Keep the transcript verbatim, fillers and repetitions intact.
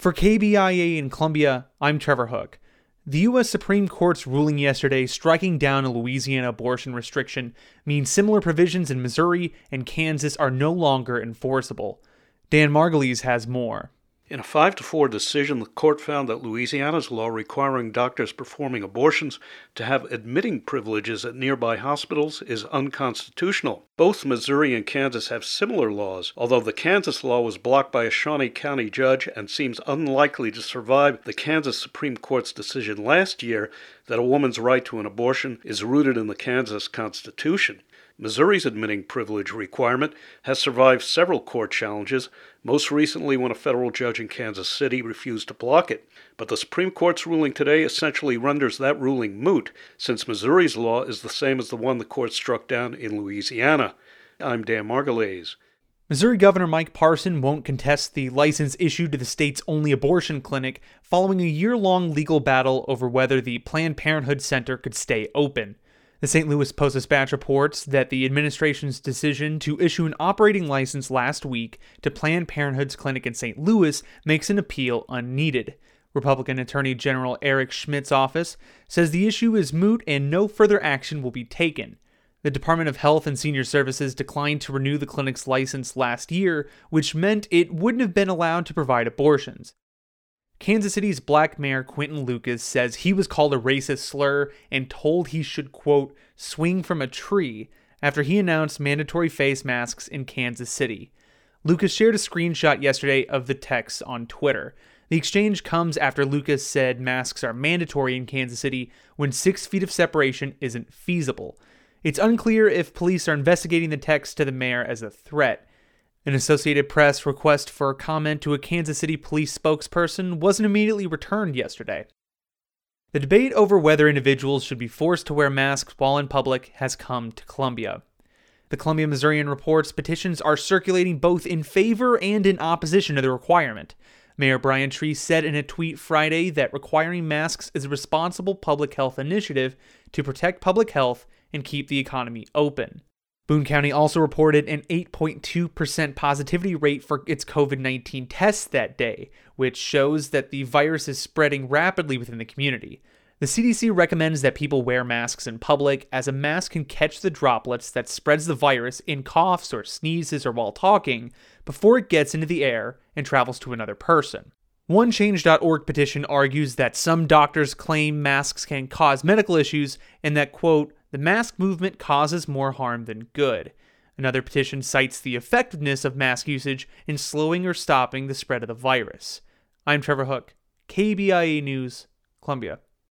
For K B I A in Columbia, I'm Trevor Hook. The U S Supreme Court's ruling yesterday striking down a Louisiana abortion restriction means similar provisions in Missouri and Kansas are no longer enforceable. Dan Margulies has more. In a five to four decision, the court found that Louisiana's law requiring doctors performing abortions to have admitting privileges at nearby hospitals is unconstitutional. Both Missouri and Kansas have similar laws, although the Kansas law was blocked by a Shawnee County judge and seems unlikely to survive the Kansas Supreme Court's decision last year that a woman's right to an abortion is rooted in the Kansas Constitution. Missouri's admitting privilege requirement has survived several court challenges, most recently when a federal judge in Kansas City refused to block it. But the Supreme Court's ruling today essentially renders that ruling moot, since Missouri's law is the same as the one the court struck down in Louisiana. I'm Dan Margulies. Missouri Governor Mike Parson won't contest the license issued to the state's only abortion clinic following a year-long legal battle over whether the Planned Parenthood Center could stay open. The Saint Louis Post-Dispatch reports that the administration's decision to issue an operating license last week to Planned Parenthood's clinic in Saint Louis makes an appeal unneeded. Republican Attorney General Eric Schmidt's office says the issue is moot and no further action will be taken. The Department of Health and Senior Services declined to renew the clinic's license last year, which meant it wouldn't have been allowed to provide abortions. Kansas City's Black Mayor Quinton Lucas says he was called a racist slur and told he should, quote, swing from a tree after he announced mandatory face masks in Kansas City. Lucas shared a screenshot yesterday of the text on Twitter. The exchange comes after Lucas said masks are mandatory in Kansas City when six feet of separation isn't feasible. It's unclear if police are investigating the text to the mayor as a threat. An Associated Press request for a comment to a Kansas City police spokesperson wasn't immediately returned yesterday. The debate over whether individuals should be forced to wear masks while in public has come to Columbia. The Columbia Missourian reports petitions are circulating both in favor and in opposition to the requirement. Mayor Brian Treese said in a tweet Friday that requiring masks is a responsible public health initiative to protect public health and keep the economy open. Boone County also reported an eight point two percent positivity rate for its covid nineteen tests that day, which shows that the virus is spreading rapidly within the community. The C D C recommends that people wear masks in public, as a mask can catch the droplets that spreads the virus in coughs or sneezes or while talking before it gets into the air and travels to another person. One change dot org petition argues that some doctors claim masks can cause medical issues and that, quote, the mask movement causes more harm than good. Another petition cites the effectiveness of mask usage in slowing or stopping the spread of the virus. I'm Trevor Hook, K B I A News, Columbia.